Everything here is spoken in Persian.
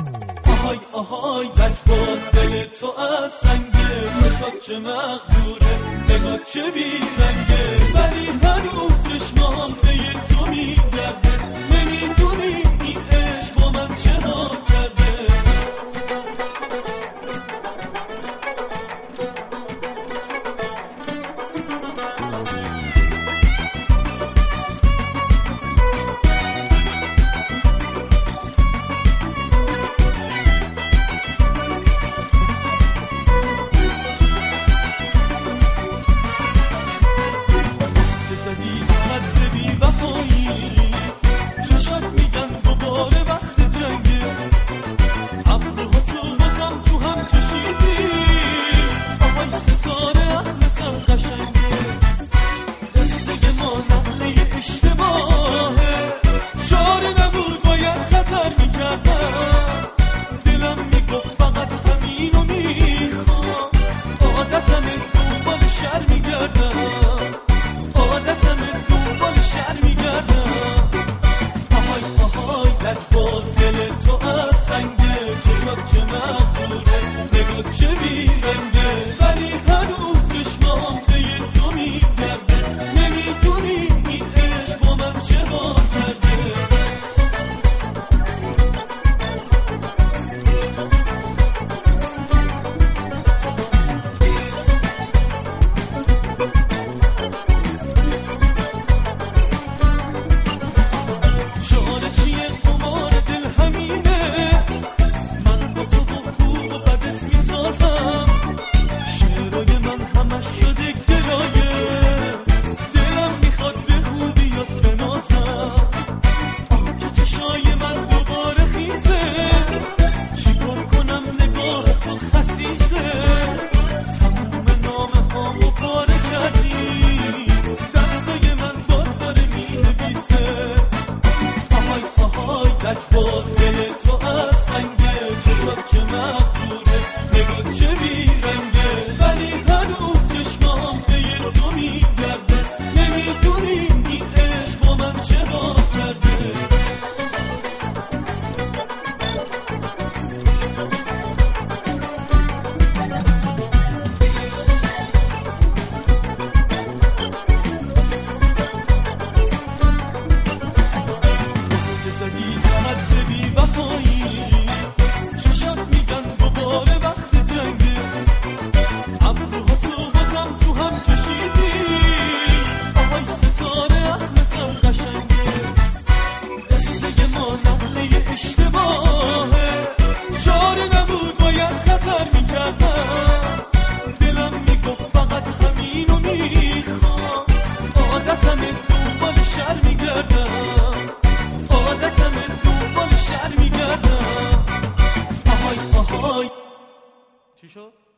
آهای آهای لجباز دل تو از سنگه، چشات چه مغروره نگاه چه بیرنگه، ولی هنوز چشمام به تو میگرده، نمیدونی این عشق با من چه ها کرده. چشات میگن دوباره وقت جنگه، ابروها تو بازم تو هم کشیدی، آهای ستاره احمد قشنگه، قصه ما نقله اشتباهه، چاره نبود باید خطر میکردم، دلم میگفت فقط همینو میخوام، عادتم دنبال شر میگردم، عادتم دنبال شر میگردم. لجباز دل تو از سنگه، چشات چه مغروره نگاه چه بیرنگه، ولی هنوز چشمام به تو میگرده، نمیدونی این عشق با من چه ها کرده. شانه چیه قمار دل همینه، من با تو خوب و بدت میسازم، شعرهای من همش شده گلایه، دلم میخواد به خوبیات بنازم، آه که چشای من دوباره خیزه، چیکار کنم نگاه تو خسیسه، تموم نامه هامو پاره کردی، دستای من باز داره مینویسه. لجباز دل تو از سنگه، چشات چه مغروره نگاه چه بیرنگه، ولی هنوز چشمام به تو میگرده، نمیدونی این عشق با من چه ها کرده. چشات میگن دوباره وقت جنگه، ابروها تو بازم تو هم کشیدی، آهای ستاره احمد قشنگه، قصه ما نقله اشتباهه، چاره نبود باید خطر میکردم، دلم میگفت فقط همینو میخوام، عادتم دنبال شر میگردم، عادتم دنبال شر میگردم. آهای آهای چی شد؟